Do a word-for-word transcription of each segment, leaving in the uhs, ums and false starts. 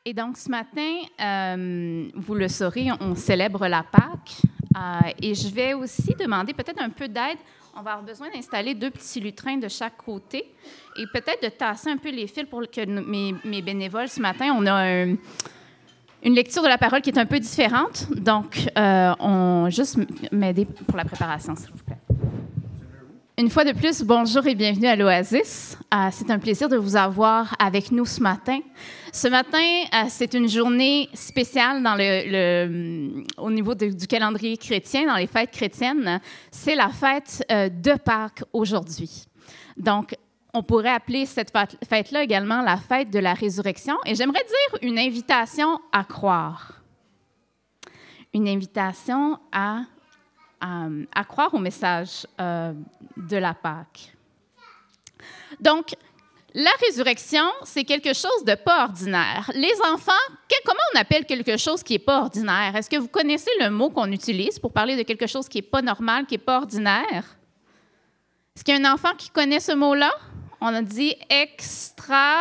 Et donc, ce matin, euh, vous le saurez, on célèbre la Pâque. Euh, et je vais aussi demander peut-être un peu d'aide. On va avoir besoin d'installer deux petits lutrins de chaque côté et peut-être de tasser un peu les fils pour que nos, mes, mes bénévoles, ce matin, on a un, une lecture de la parole qui est un peu différente. Donc, euh, on juste m'aider pour la préparation, s'il vous plaît. Une fois de plus, bonjour et bienvenue à l'Oasis. Euh, c'est un plaisir de vous avoir avec nous ce matin. Ce matin, euh, c'est une journée spéciale dans le, le, au niveau de, du calendrier chrétien, dans les fêtes chrétiennes. C'est la fête euh, de Pâques aujourd'hui. Donc, on pourrait appeler cette fête-là également la fête de la résurrection. Et j'aimerais dire une invitation à croire. Une invitation à... Euh, à croire au message euh, de la Pâque. Donc, la résurrection, c'est quelque chose de pas ordinaire. Les enfants, que, comment on appelle quelque chose qui n'est pas ordinaire? Est-ce que vous connaissez le mot qu'on utilise pour parler de quelque chose qui n'est pas normal, qui n'est pas ordinaire? Est-ce qu'il y a un enfant qui connaît ce mot-là? On a dit extra...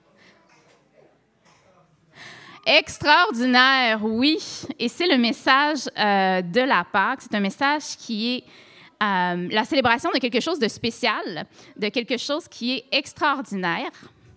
Extraordinaire, oui. Et c'est le message euh, de la Pâque. C'est un message qui est euh, la célébration de quelque chose de spécial, de quelque chose qui est extraordinaire.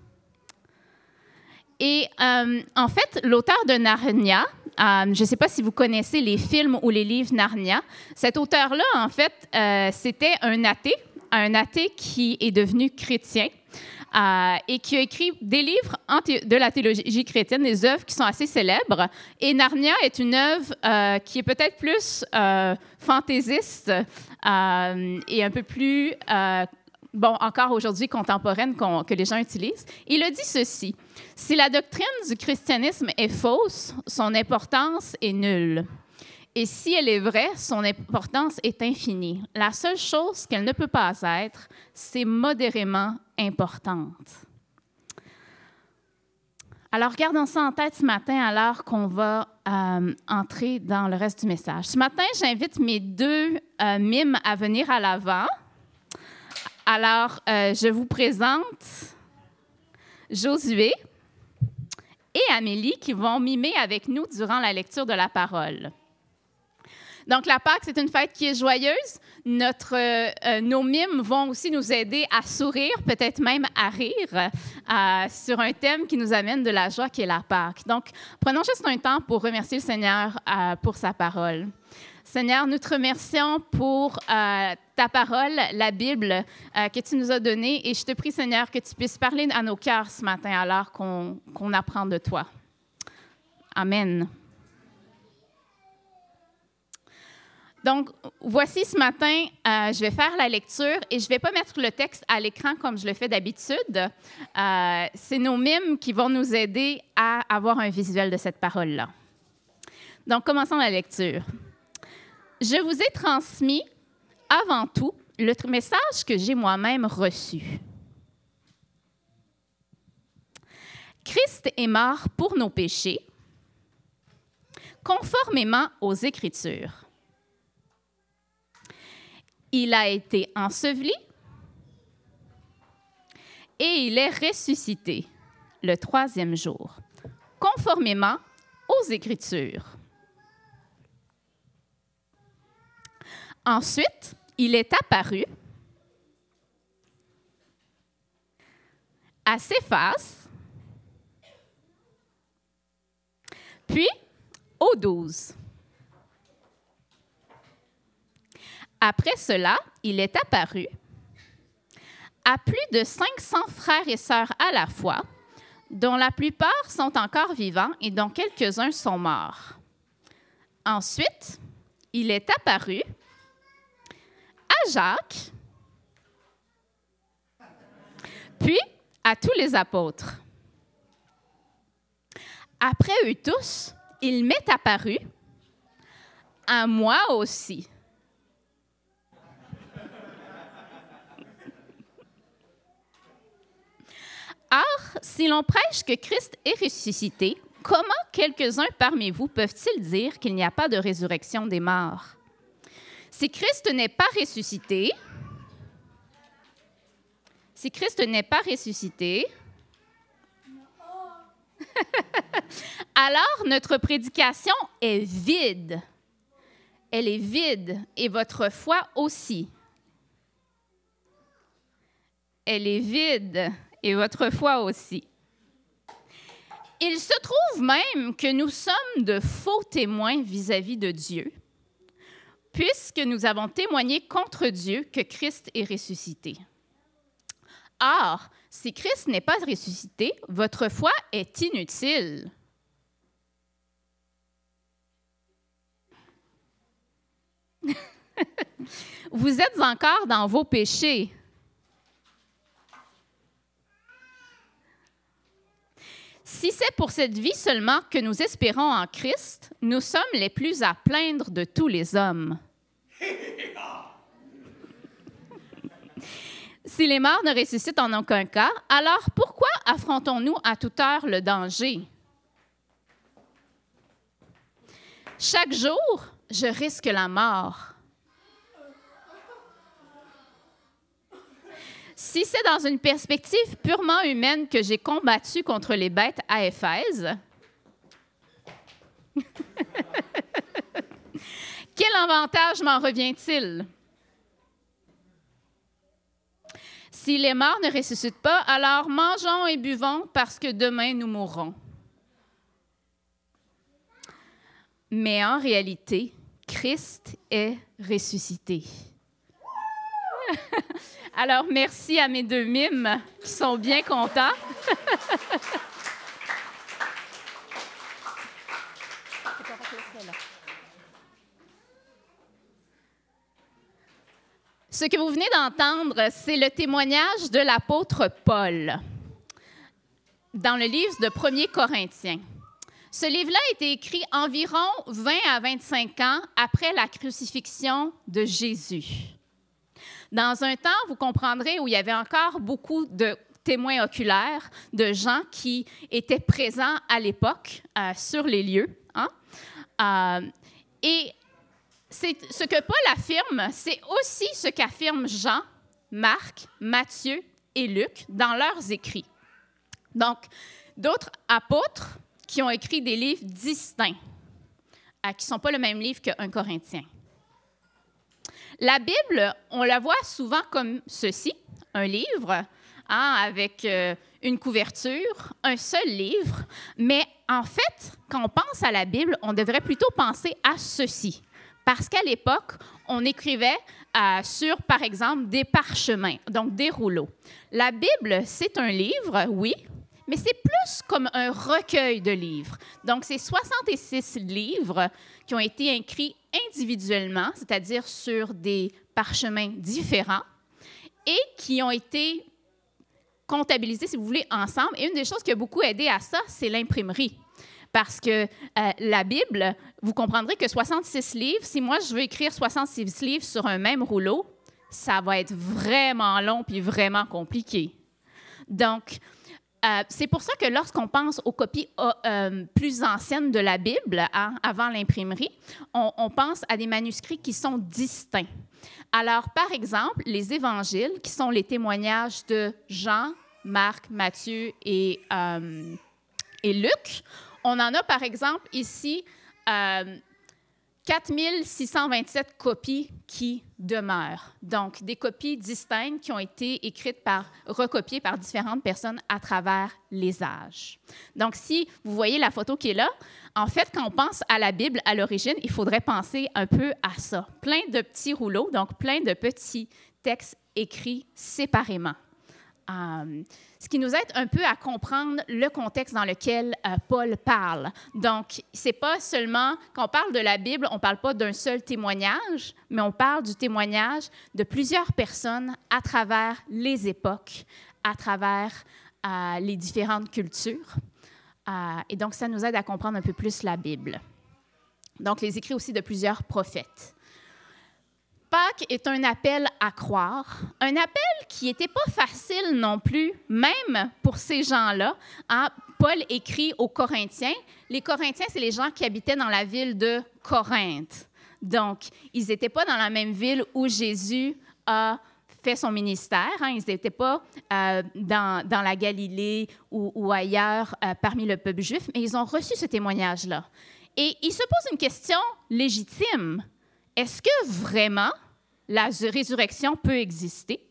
Et euh, en fait, l'auteur de Narnia, euh, je ne sais pas si vous connaissez les films ou les livres Narnia, cet auteur-là, en fait, euh, c'était un athée, un athée qui est devenu chrétien. Euh, et qui a écrit des livres de la théologie chrétienne, des œuvres qui sont assez célèbres. Et Narnia est une œuvre euh, qui est peut-être plus euh, fantaisiste euh, et un peu plus, euh, bon, encore aujourd'hui contemporaine qu'on, que les gens utilisent. Il a dit ceci: « Si la doctrine du christianisme est fausse, son importance est nulle. Et si elle est vraie, son importance est infinie. La seule chose qu'elle ne peut pas être, c'est modérément importante. » Alors, gardons ça en tête ce matin alors qu'on va euh, entrer dans le reste du message. Ce matin, j'invite mes deux euh, mimes à venir à l'avant. Alors, euh, je vous présente Josué et Amélie qui vont mimer avec nous durant la lecture de la parole. Donc, la Pâque, c'est une fête qui est joyeuse. Notre, euh, nos mimes vont aussi nous aider à sourire, peut-être même à rire, euh, sur un thème qui nous amène de la joie, qui est la Pâque. Donc, prenons juste un temps pour remercier le Seigneur euh, pour sa parole. Seigneur, nous te remercions pour euh, ta parole, la Bible, euh, que tu nous as donnée. Et je te prie, Seigneur, que tu puisses parler à nos cœurs ce matin alors qu'on, qu'on apprend de toi. Amen. Donc, voici ce matin, euh, je vais faire la lecture et je ne vais pas mettre le texte à l'écran comme je le fais d'habitude. Euh, c'est nos mimes qui vont nous aider à avoir un visuel de cette parole-là. Donc, commençons la lecture. « Je vous ai transmis avant tout le message que j'ai moi-même reçu. Christ est mort pour nos péchés, conformément aux Écritures. Il a été enseveli et il est ressuscité le troisième jour, conformément aux Écritures. Ensuite, il est apparu à Céphas, puis aux douze. Après cela, il est apparu à plus de cinq cents frères et sœurs à la fois, dont la plupart sont encore vivants et dont quelques-uns sont morts. Ensuite, il est apparu à Jacques, puis à tous les apôtres. Après eux tous, il m'est apparu à moi aussi. Or, si l'on prêche que Christ est ressuscité, comment quelques-uns parmi vous peuvent-ils dire qu'il n'y a pas de résurrection des morts? Si Christ n'est pas ressuscité, si Christ n'est pas ressuscité, Alors, notre prédication est vide. Elle est vide et votre foi aussi. Elle est vide et votre foi aussi. Il se trouve même que nous sommes de faux témoins vis-à-vis de Dieu, puisque nous avons témoigné contre Dieu que Christ est ressuscité. Or, si Christ n'est pas ressuscité, votre foi est inutile. Vous êtes encore dans vos péchés. Si c'est pour cette vie seulement que nous espérons en Christ, nous sommes les plus à plaindre de tous les hommes. Si les morts ne ressuscitent en aucun cas, alors pourquoi affrontons-nous à toute heure le danger? Chaque jour, je risque la mort. Si c'est dans une perspective purement humaine que j'ai combattu contre les bêtes à Éphèse, quel avantage m'en revient-il? Si les morts ne ressuscitent pas, alors mangeons et buvons parce que demain nous mourrons. Mais en réalité, Christ est ressuscité. Alors, merci à mes deux mimes qui sont bien contents. Ce que vous venez d'entendre, c'est le témoignage de l'apôtre Paul dans le livre de Premier Corinthiens. Ce livre-là a été écrit environ vingt à vingt-cinq ans après la crucifixion de Jésus. Dans un temps, vous comprendrez, où il y avait encore beaucoup de témoins oculaires, de gens qui étaient présents à l'époque euh, sur les lieux. Hein? Euh, et c'est, ce que Paul affirme, c'est aussi ce qu'affirment Jean, Marc, Matthieu et Luc dans leurs écrits. Donc, d'autres apôtres qui ont écrit des livres distincts, euh, qui ne sont pas le même livre qu'un Corinthien. La Bible, on la voit souvent comme ceci, un livre hein, avec euh, une couverture, un seul livre, mais en fait, quand on pense à la Bible, on devrait plutôt penser à ceci, parce qu'à l'époque, on écrivait euh, sur, par exemple, des parchemins, donc des rouleaux. La Bible, c'est un livre, oui, mais c'est plus comme un recueil de livres. Donc, c'est soixante-six livres qui ont été écrits individuellement, c'est-à-dire sur des parchemins différents, et qui ont été comptabilisés, si vous voulez, ensemble. Et une des choses qui a beaucoup aidé à ça, c'est l'imprimerie. Parce que euh, la Bible, vous comprendrez que soixante-six livres, si moi je veux écrire soixante-six livres sur un même rouleau, ça va être vraiment long puis vraiment compliqué. Donc, Euh, c'est pour ça que lorsqu'on pense aux copies euh, plus anciennes de la Bible, hein, avant l'imprimerie, on, on pense à des manuscrits qui sont distincts. Alors, par exemple, les évangiles, qui sont les témoignages de Jean, Marc, Matthieu et, euh, et Luc, on en a, par exemple, ici euh, quatre mille six cent vingt-sept copies qui demeurent. Donc, des copies distinctes qui ont été écrites par, recopiées par différentes personnes à travers les âges. Donc, si vous voyez la photo qui est là, en fait, quand on pense à la Bible à l'origine, il faudrait penser un peu à ça. Plein de petits rouleaux, donc plein de petits textes écrits séparément. Euh, ce qui nous aide un peu à comprendre le contexte dans lequel euh, Paul parle. Donc, c'est pas seulement, quand on parle de la Bible, on ne parle pas d'un seul témoignage, mais on parle du témoignage de plusieurs personnes à travers les époques, à travers euh, les différentes cultures. Euh, et donc, ça nous aide à comprendre un peu plus la Bible. Donc, les écrits aussi de plusieurs prophètes. Pâques est un appel à croire, un appel qui n'était pas facile non plus, même pour ces gens-là. Hein? Paul écrit aux Corinthiens. Les Corinthiens, c'est les gens qui habitaient dans la ville de Corinthe. Donc, ils n'étaient pas dans la même ville où Jésus a fait son ministère. Hein, ils n'étaient pas euh, dans, dans la Galilée ou, ou ailleurs euh, parmi le peuple juif, mais ils ont reçu ce témoignage-là. Et ils se posent une question légitime. Est-ce que vraiment la résurrection peut exister?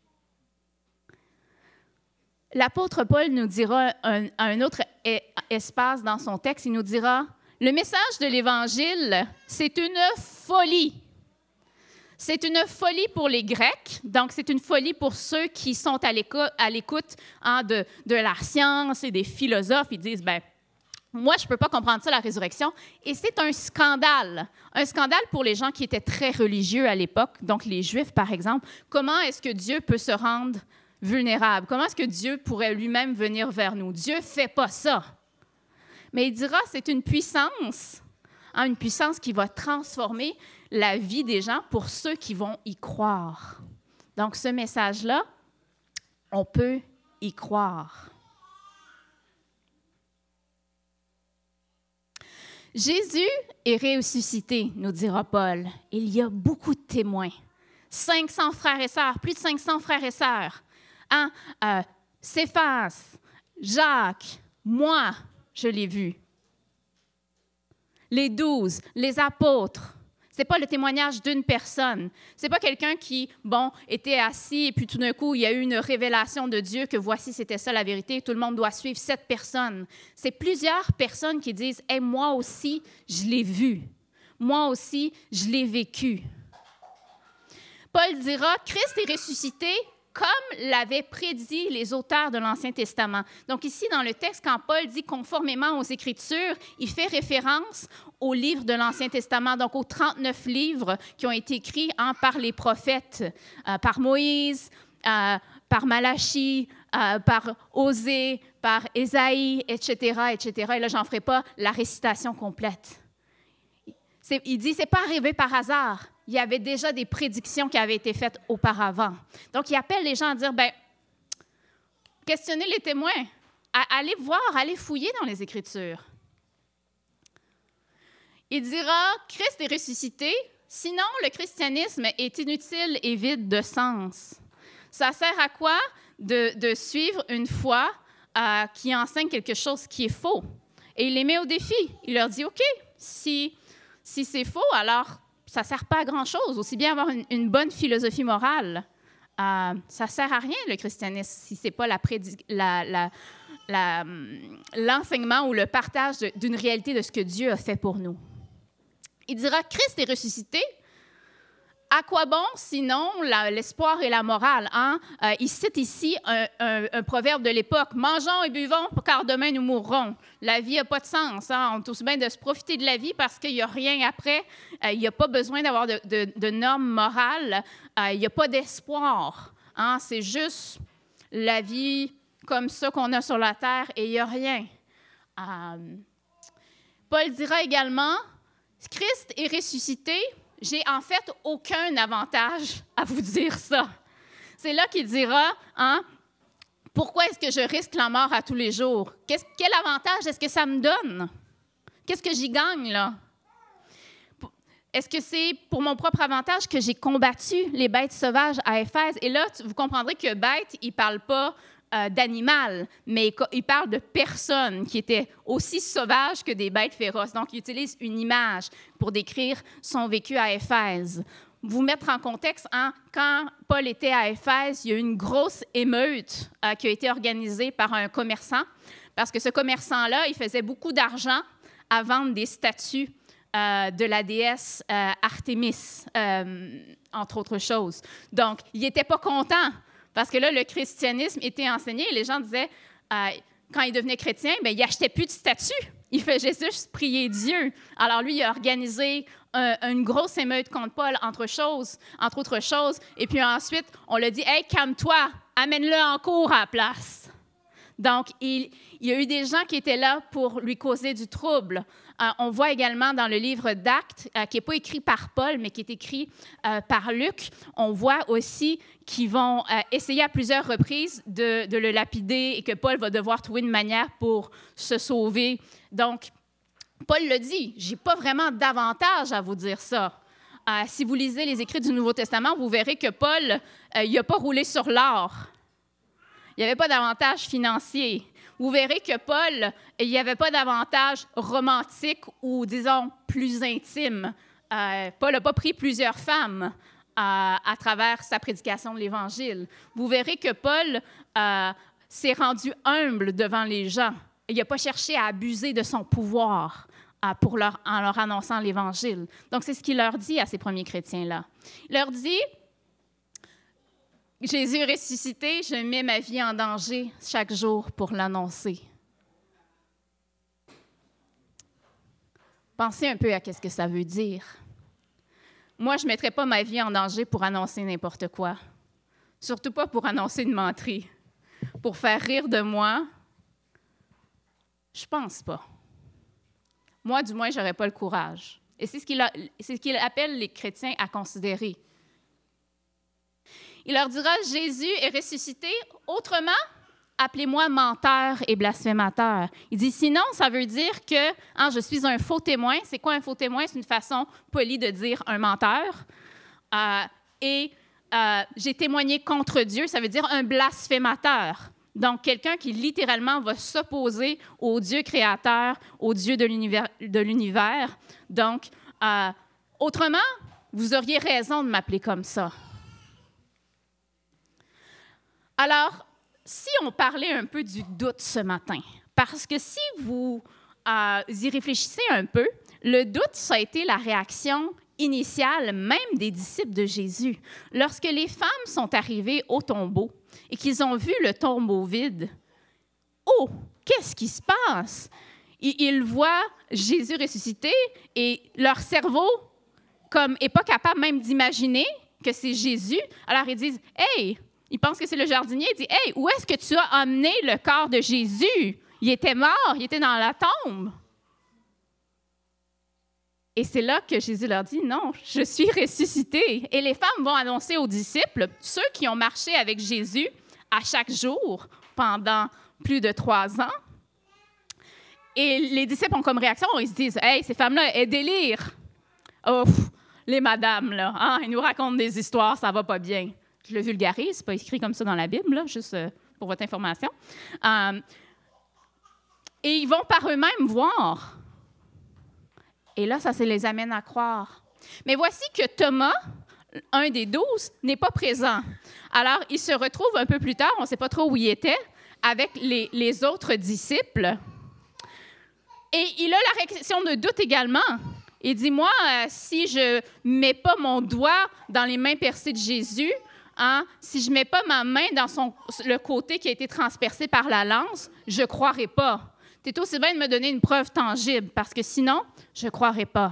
L'apôtre Paul nous dira un, à un autre espace dans son texte, il nous dira « Le message de l'Évangile, c'est une folie. C'est une folie pour les Grecs, donc c'est une folie pour ceux qui sont à l'écoute, à l'écoute hein, de, de la science et des philosophes. Ils disent, ben moi, je ne peux pas comprendre ça, la résurrection. Et c'est un scandale. Un scandale pour les gens qui étaient très religieux à l'époque, donc les Juifs, par exemple. Comment est-ce que Dieu peut se rendre vulnérable? Comment est-ce que Dieu pourrait lui-même venir vers nous? Dieu ne fait pas ça. Mais il dira, c'est une puissance, hein, une puissance qui va transformer la vie des gens pour ceux qui vont y croire. Donc, ce message-là, on peut y croire. Jésus est ressuscité, nous dira Paul. Il y a beaucoup de témoins. cinq cents frères et sœurs, plus de cinq cents frères et sœurs. Hein? Euh, Céphas, Jacques, moi, je l'ai vu. Les douze, les apôtres. Ce n'est pas le témoignage d'une personne. Ce n'est pas quelqu'un qui, bon, était assis et puis tout d'un coup, il y a eu une révélation de Dieu que voici, c'était ça la vérité, tout le monde doit suivre cette personne. C'est plusieurs personnes qui disent « Hey, moi aussi, je l'ai vu. Moi aussi, je l'ai vécu. » Paul dira « Christ est ressuscité comme l'avaient prédit les auteurs de l'Ancien Testament. » Donc ici, dans le texte, quand Paul dit « conformément aux Écritures », il fait référence aux livres de l'Ancien Testament, donc aux trente-neuf livres qui ont été écrits hein, par les prophètes, euh, par Moïse, euh, par Malachie, euh, par Osée, par Ésaïe, et cetera, et cetera. Et là, je n'en ferai pas la récitation complète. C'est, il dit, ce n'est pas arrivé par hasard. Il y avait déjà des prédictions qui avaient été faites auparavant. Donc, il appelle les gens à dire, bien, questionnez les témoins, à, allez voir, allez fouiller dans les Écritures. Il dira, Christ est ressuscité, sinon le christianisme est inutile et vide de sens. Ça sert à quoi de, de suivre une foi euh, qui enseigne quelque chose qui est faux? Et il les met au défi. Il leur dit, OK, si, si c'est faux, alors ça ne sert pas à grand-chose. Aussi bien avoir une, une bonne philosophie morale. Euh, ça ne sert à rien, le christianisme, si ce n'est pas la, prédi- la, la, la, l'enseignement ou le partage de, d'une réalité de ce que Dieu a fait pour nous. Il dira, Christ est ressuscité. À quoi bon, sinon, la, l'espoir et la morale? Hein? Euh, il cite ici un, un, un proverbe de l'époque. « Mangeons et buvons, car demain nous mourrons. » La vie n'a pas de sens. Hein? On est aussi bien de se profiter de la vie parce qu'il n'y a rien après. Euh, il n'y a pas besoin d'avoir de, de, de normes morales. Euh, il n'y a pas d'espoir. Hein? C'est juste la vie comme ça qu'on a sur la terre et il n'y a rien. Euh, Paul dira également, « Christ est ressuscité. » J'ai en fait aucun avantage à vous dire ça. C'est là qu'il dira, hein, pourquoi est-ce que je risque la mort à tous les jours? Qu'est-ce, quel avantage est-ce que ça me donne? Qu'est-ce que j'y gagne, là? Est-ce que c'est pour mon propre avantage que j'ai combattu les bêtes sauvages à Éphèse? Et là, vous comprendrez que bête, il ne parle pas euh, d'animal, mais il parle de personnes qui étaient aussi sauvages que des bêtes féroces. Donc, il utilise une image pour décrire son vécu à Éphèse. Vous mettre en contexte, hein, quand Paul était à Éphèse, il y a eu une grosse émeute euh, qui a été organisée par un commerçant, parce que ce commerçant-là, il faisait beaucoup d'argent à vendre des statues euh, de la déesse euh, Artémis, euh, entre autres choses. Donc, il n'était pas content, parce que là, le christianisme était enseigné et les gens disaient, euh, quand il devenait chrétien, bien, il n'achetait plus de statues. Il faisait juste prier Dieu. Alors lui, il a organisé un, une grosse émeute contre Paul, entre, choses, entre autres choses. Et puis ensuite, on lui a dit, « Hey, calme-toi, amène-le en cours à la place. » Donc, il, il y a eu des gens qui étaient là pour lui causer du trouble. Euh, on voit également dans le livre d'Actes, euh, qui n'est pas écrit par Paul, mais qui est écrit euh, par Luc, on voit aussi qu'ils vont euh, essayer à plusieurs reprises de, de le lapider et que Paul va devoir trouver une manière pour se sauver. Donc, Paul le dit, « J'ai pas vraiment d'avantage à vous dire ça. Euh, si vous lisez les écrits du Nouveau Testament, vous verrez que Paul, euh, il n'a pas roulé sur l'or. Il n'y avait pas d'avantage financier. Vous verrez que Paul, il n'y avait pas d'avantage romantique ou, disons, plus intime. Euh, Paul n'a pas pris plusieurs femmes euh, à travers sa prédication de l'Évangile. Vous verrez que Paul euh, s'est rendu humble devant les gens. Il n'a pas cherché à abuser de son pouvoir euh, pour leur, en leur annonçant l'Évangile. Donc, c'est ce qu'il leur dit à ces premiers chrétiens-là. Il leur dit... Jésus est ressuscité, je mets ma vie en danger chaque jour pour l'annoncer. Pensez un peu à ce que ça veut dire. Moi, je ne mettrais pas ma vie en danger pour annoncer n'importe quoi. Surtout pas pour annoncer une menterie. Pour faire rire de moi, je pense pas. Moi, du moins, je n'aurais pas le courage. Et c'est ce qu'il a, c'est ce qu'il appelle les chrétiens à considérer. Il leur dira, Jésus est ressuscité, autrement, appelez-moi menteur et blasphémateur. Il dit, sinon, ça veut dire que hein, je suis un faux témoin. C'est quoi un faux témoin? C'est une façon polie de dire un menteur. Euh, et euh, j'ai témoigné contre Dieu, ça veut dire un blasphémateur. Donc, quelqu'un qui littéralement va s'opposer au Dieu créateur, au Dieu de l'univers. De l'univers. Donc, euh, autrement, vous auriez raison de m'appeler comme ça. Alors, si on parlait un peu du doute ce matin, parce que si vous euh, y réfléchissez un peu, le doute, ça a été la réaction initiale même des disciples de Jésus. Lorsque les femmes sont arrivées au tombeau et qu'ils ont vu le tombeau vide, oh, qu'est-ce qui se passe? Ils voient Jésus ressuscité et leur cerveau comme n'est pas capable même d'imaginer que c'est Jésus. Alors, ils disent, « Hey! » Ils pensent que c'est le jardinier. Il dit, « Hey, où est-ce que tu as amené le corps de Jésus? Il était mort, il était dans la tombe. » Et c'est là que Jésus leur dit, « Non, je suis ressuscité. » Et les femmes vont annoncer aux disciples, ceux qui ont marché avec Jésus à chaque jour pendant plus de trois ans. Et les disciples ont comme réaction, ils se disent, « Hey, ces femmes-là, elles délirent. » Oh, les madames, là, hein, elles nous racontent des histoires, ça va pas bien. Je le vulgarise, c'est pas écrit comme ça dans la Bible, là, juste euh, pour votre information. Euh, et ils vont par eux-mêmes voir. Et là, ça se les amène à croire. Mais voici que Thomas, un des douze, n'est pas présent. Alors, il se retrouve un peu plus tard, on ne sait pas trop où il était, avec les, les autres disciples. Et il a la réaction de doute également. Il dit, moi, euh, si je ne mets pas mon doigt dans les mains percées de Jésus, hein, si je ne mets pas ma main dans son, le côté qui a été transpercé par la lance, je ne croirai pas. Tu es aussi bien de me donner une preuve tangible, parce que sinon, je ne croirai pas.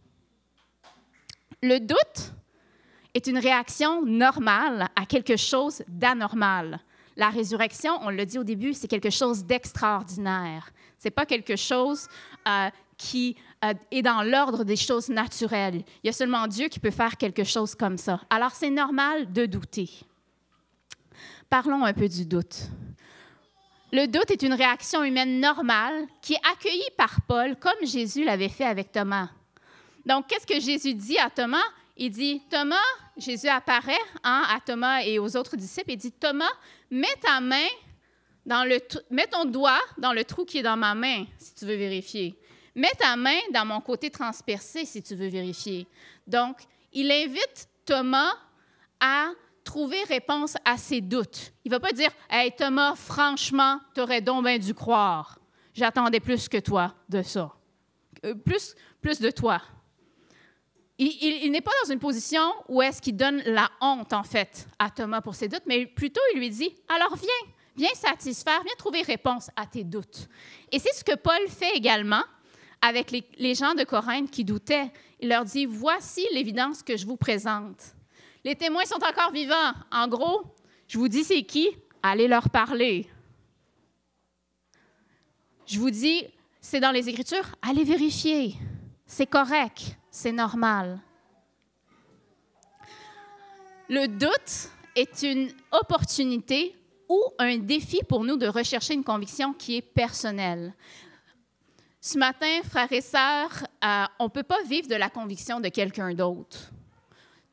Le doute est une réaction normale à quelque chose d'anormal. La résurrection, on l'a dit au début, c'est quelque chose d'extraordinaire. Ce n'est pas quelque chose euh, qui euh, est dans l'ordre des choses naturelles. Il y a seulement Dieu qui peut faire quelque chose comme ça. Alors, c'est normal de douter. Parlons un peu du doute. Le doute est une réaction humaine normale qui est accueillie par Paul, comme Jésus l'avait fait avec Thomas. Donc, qu'est-ce que Jésus dit à Thomas? Il dit, Thomas, Jésus apparaît hein, à Thomas et aux autres disciples, il dit, Thomas, mets ta main dans le, mets ton doigt dans le trou qui est dans ma main, si tu veux vérifier. Mets ta main dans mon côté transpercé, si tu veux vérifier. Donc, il invite Thomas à trouver réponse à ses doutes. Il ne va pas dire, « Hey, Thomas, franchement, tu aurais donc bien dû croire. J'attendais plus que toi de ça. Euh, plus, plus de toi. » Il, il, il n'est pas dans une position où est-ce qu'il donne la honte, en fait, à Thomas pour ses doutes, mais plutôt, il lui dit, « Alors viens, viens satisfaire, viens trouver réponse à tes doutes. » Et c'est ce que Paul fait également avec les, les gens de Corinthe qui doutaient. Il leur dit, « Voici l'évidence que je vous présente. » Les témoins sont encore vivants. En gros, je vous dis c'est qui? Allez leur parler. Je vous dis, c'est dans les Écritures, allez vérifier. C'est correct, c'est normal. Le doute est une opportunité ou un défi pour nous de rechercher une conviction qui est personnelle. Ce matin, frères et sœurs, euh, on ne peut pas vivre de la conviction de quelqu'un d'autre.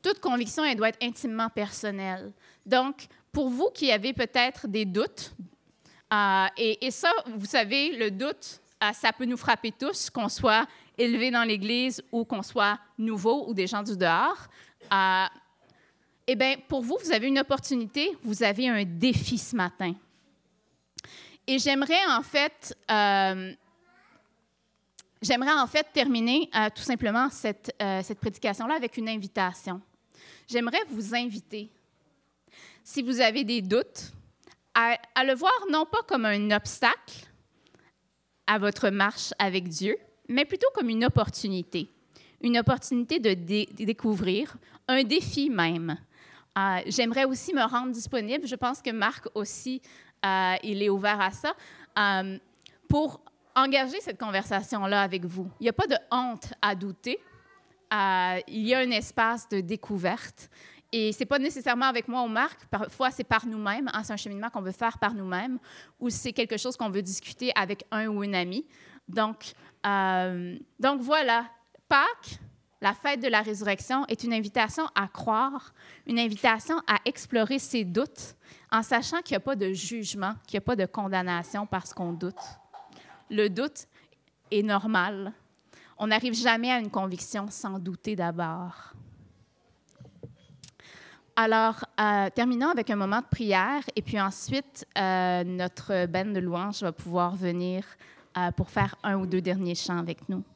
toute conviction, elle doit être intimement personnelle. Donc, pour vous qui avez peut-être des doutes, euh, et, et ça, vous savez, le doute, euh, ça peut nous frapper tous, qu'on soit élevé dans l'Église ou qu'on soit nouveau ou des gens du dehors. Euh, eh bien, pour vous, vous avez une opportunité, vous avez un défi ce matin. Et j'aimerais en fait, euh, j'aimerais en fait terminer euh, tout simplement cette, euh, cette prédication-là avec une invitation. J'aimerais vous inviter, si vous avez des doutes, à, à le voir non pas comme un obstacle à votre marche avec Dieu, mais plutôt comme une opportunité. Une opportunité de, dé- de découvrir, un défi même. Euh, j'aimerais aussi me rendre disponible, je pense que Marc aussi, euh, il est ouvert à ça, euh, pour engager cette conversation-là avec vous. Il n'y a pas de honte à douter. Euh, il y a un espace de découverte. Et ce n'est pas nécessairement avec moi ou Marc. Parfois, c'est par nous-mêmes. Hein, c'est un cheminement qu'on veut faire par nous-mêmes ou c'est quelque chose qu'on veut discuter avec un ou une amie. Donc, euh, donc voilà. Pâques, la fête de la résurrection, est une invitation à croire, une invitation à explorer ses doutes en sachant qu'il n'y a pas de jugement, qu'il n'y a pas de condamnation parce qu'on doute. Le doute est normal. On n'arrive jamais à une conviction sans douter d'abord. Alors, euh, terminons avec un moment de prière et puis ensuite, euh, notre band de louanges va pouvoir venir euh, pour faire un ou deux derniers chants avec nous.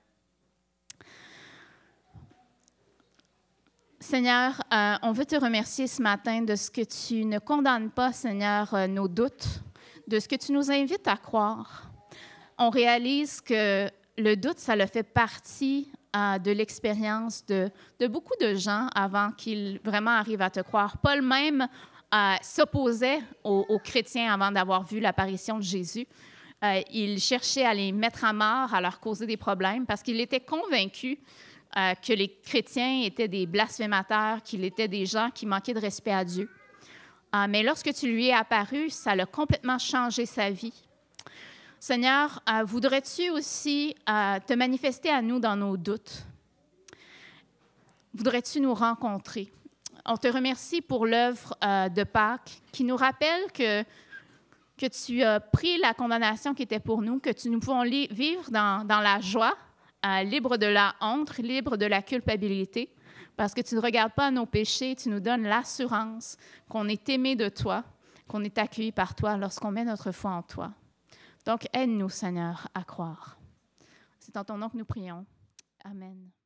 Seigneur, euh, on veut te remercier ce matin de ce que tu ne condamnes pas, Seigneur, euh, nos doutes, de ce que tu nous invites à croire. On réalise que le doute, ça le fait partie euh, de l'expérience de, de beaucoup de gens avant qu'ils vraiment arrivent à te croire. Paul même euh, s'opposait aux, aux chrétiens avant d'avoir vu l'apparition de Jésus. Euh, il cherchait à les mettre à mort, à leur causer des problèmes, parce qu'il était convaincu euh, que les chrétiens étaient des blasphémateurs, qu'ils étaient des gens qui manquaient de respect à Dieu. Euh, mais lorsque tu lui es apparu, ça a complètement changé sa vie. Seigneur, euh, voudrais-tu aussi euh, te manifester à nous dans nos doutes? Voudrais-tu nous rencontrer? On te remercie pour l'œuvre euh, de Pâques qui nous rappelle que, que tu as pris la condamnation qui était pour nous, que tu nous pouvons li- vivre dans, dans la joie, euh, libre de la honte, libre de la culpabilité, parce que tu ne regardes pas nos péchés, tu nous donnes l'assurance qu'on est aimé de toi, qu'on est accueilli par toi lorsqu'on met notre foi en toi. Donc, aide-nous, Seigneur, à croire. C'est en ton nom que nous prions. Amen.